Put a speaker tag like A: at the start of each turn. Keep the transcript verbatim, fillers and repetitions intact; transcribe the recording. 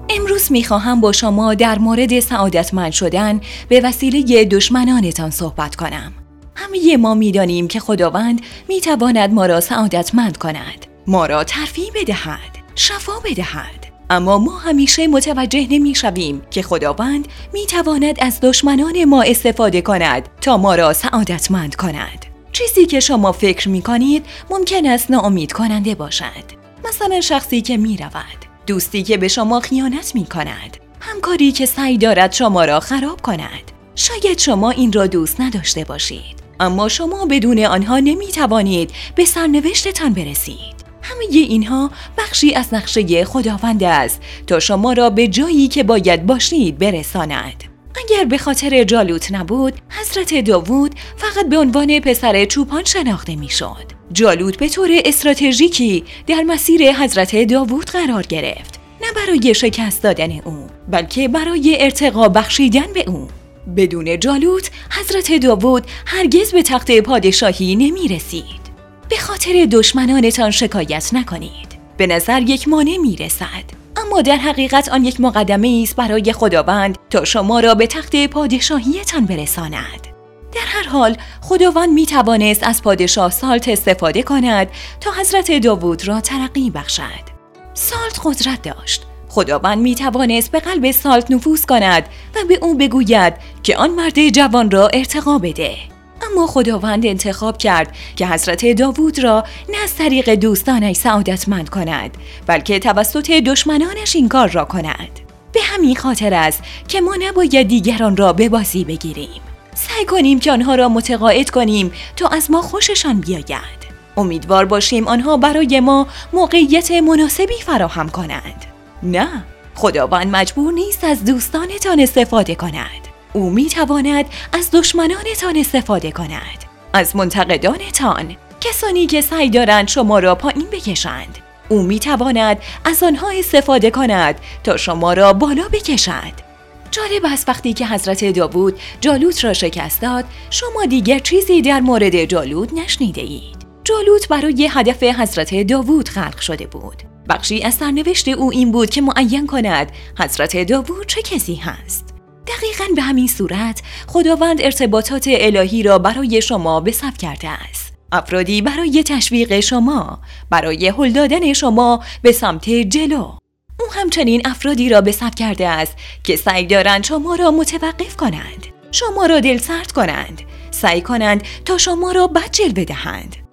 A: امروز میخواهم با شما در مورد سعادتمند شدن به وسیله دشمنانتان صحبت کنم. همه ما میدانیم که خداوند میتواند ما را سعادتمند کند، ما را ترفیع بدهد، شفا بدهد. اما ما همیشه متوجه نمیشویم که خداوند میتواند از دشمنان ما استفاده کند تا ما را سعادتمند کند. چیزی که شما فکر میکنید ممکن است ناامید کننده باشد. مثلا شخصی که میرود، دوستی که به شما خیانت می کند، همکاری که سعی دارد شما را خراب کند. شاید شما این را دوست نداشته باشید، اما شما بدون آنها نمی توانید به سرنوشتتان برسید. همه اینها بخشی از نقشه خداوند است تا شما را به جایی که باید باشید برساند. اگر به خاطر جالوت نبود، حضرت داوود فقط به عنوان پسر چوپان شناخته می شد. جالوت به طور استراتژیکی در مسیر حضرت داوود قرار گرفت، نه برای شکست دادن او، بلکه برای ارتقا بخشیدن به او. بدون جالوت حضرت داوود هرگز به تخت پادشاهی نمی رسید. به خاطر دشمنانتان شکایت نکنید. به نظر یک مانع می رسد، اما در حقیقت آن یک مقدمه است برای خداوند تا شما را به تخت پادشاهیتان برساند. در هر حال خداوند می توانست از پادشاه سالت استفاده کند تا حضرت داوود را ترقی بخشد. سالت قدرت داشت. خداوند می توانست به قلب سالت نفوذ کند و به او بگوید که آن مرد جوان را ارتقا بده. اما خداوند انتخاب کرد که حضرت داوود را نه از طریق دوستانش سعادتمند کند، بلکه توسط دشمنانش این کار را کند. به همین خاطر است که ما نباید دیگران را به بازی بگیریم. سعی کنیم که آنها را متقاعد کنیم تا از ما خوششان بیاید. امیدوار باشیم آنها برای ما موقعیت مناسبی فراهم کنند. نه، خداوند مجبور نیست از دوستانتان استفاده کند. او می تواند از دشمنانتان استفاده کند، از منتقدانتان، کسانی که سعی دارند شما را پایین بکشند. او می تواند از آنها استفاده کند تا شما را بالا بکشد. جالب است وقتی که حضرت داوود جالوت را شکست داد، شما دیگر چیزی در مورد جالوت نشنیده اید. جالوت برای هدف حضرت داوود خلق شده بود. بخشی از سرنوشت او این بود که معین کند حضرت داوود چه کسی هست. دقیقاً به همین صورت خداوند ارتباطات الهی را برای شما به ثبت کرده است. افرادی برای تشویق شما، برای هل دادن شما به سمت جلو. او همچنین افرادی را به ثبت کرده است که سعی دارند شما را متوقف کنند، شما را دلسرد کنند، سعی کنند تا شما را بد جلوه دهند.